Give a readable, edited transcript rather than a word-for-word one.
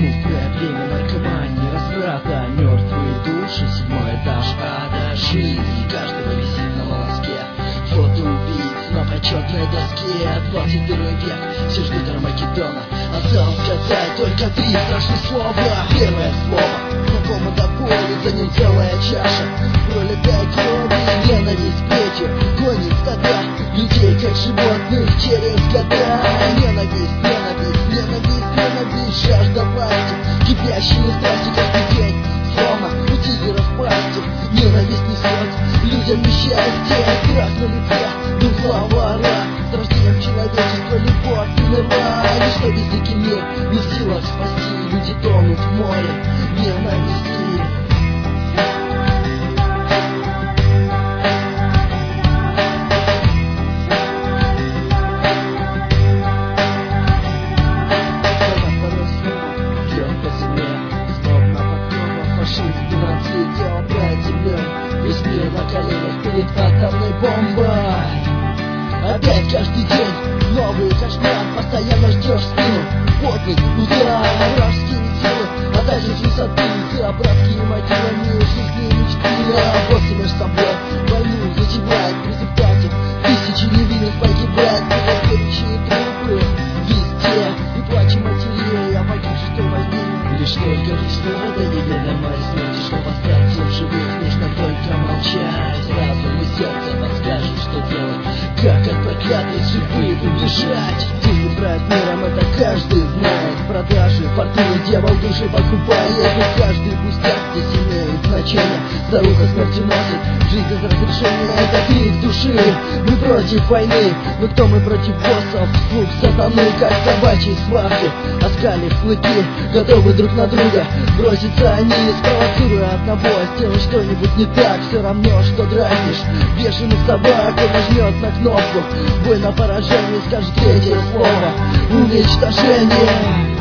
Мутное время наркомании, разврата, мертвые души, 7-й этаж ада. Жизнь каждого висит на волоске, фото убийц на почетной доске. 21 век, все ждут Армагеддона, осталось сказать только 3 страшных слова. Первое слово, знакомо до боли, за ним целая чаша пролитой крови. Ненависть плетью гонит стада людей, как животных через года. Ненависть, ненависть, ненависть, ненависть, жажда власти, кипящие страсти каждый день, словно у тигра в пасти. Ненависть несет людям несчастье, страх на лице, дух вора. С рождением человечества любовь умерла, ничто безликий мир не в силах спасти. Люди тонут в море ненависти. Весь мир на коленях перед атомной бомбой. Опять каждый день новый кошмар, постоянно ждешь спину потный удар. Вражеские силы, а также с высоты за братскими мотивами жизни мечты. А после между собой войну затевает, в результате тысячи невинных погибает. Горячие трупы везде и плачи матерей о погибших в той войне. Лишь до неведомой смерти, чтобы остаться в живых, нужно только молчать. Разум и сердце подскажут, что делать, как от проклятой судьбы убежать. Деньги правят миром, это каждый знает. Продажи, фортуны, дьявол души покупает. И каждый пустяк здесь имеет значение. Старуха смертоносит, жизнь из разрешения, это крик души. Мы против войны, но кто мы против боссов? Слуг сатаны, как собачьи свахи, оскалив клыки, готовы друг на друга броситься они, спровоцируя одного сделать что-нибудь не так. Все равно, что дразнишь бешеных собак. Он нажмет на кнопку, бой на поражение, скажет третье слово — уничтожение.